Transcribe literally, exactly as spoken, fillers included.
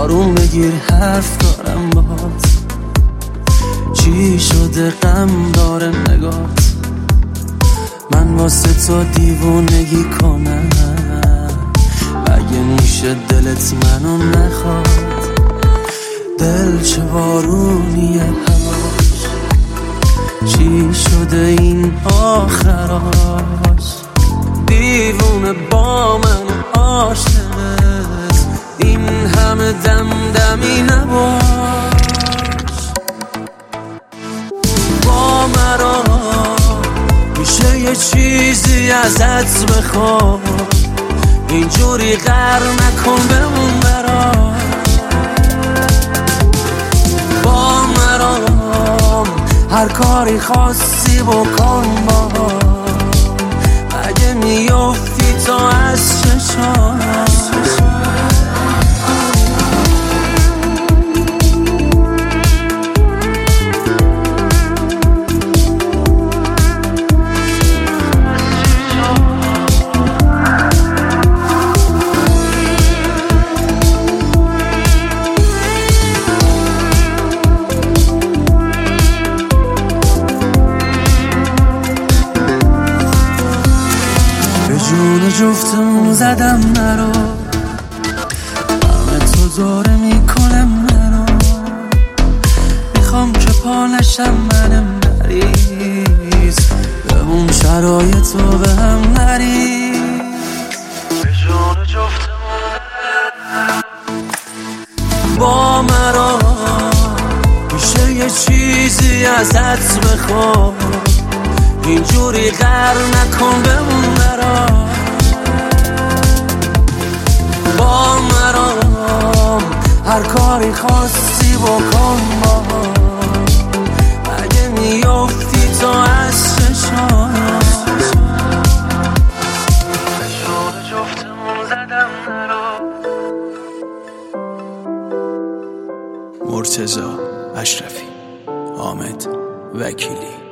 آروم بگیر حرف دارم باهات. چی شده غم داره نگات؟ من واسه تو دیوونگی کنم، اگه میشه دلت منو نخواد. دل چه بارونیه هواش، چی شده این آخراش؟ دیوونه با من عاشقت، این همه دمدمی نباش. با مرا میشه یه چیزی ازت بخوام، اینجوری غر نکن بمون برام. با مرام هر کاری خواستی بکن با، اگه میافتی تا از چشام. جون جفتمون زدم نرو، همه تو داره میکنم منو. میخوام که پا نشم منم نریز، به اون شرایط رو به هم نریز. به جون جفتمون با مرا میشه یه چیزی ازت بخوام، اینجوری غر نکن بمون برام. با مرام هر کاری خواستی بکن با، اگه میافتی تا از چشام. به جون جفتمون زدم نرو. مرتضی اشرفی، حامد وکیلی.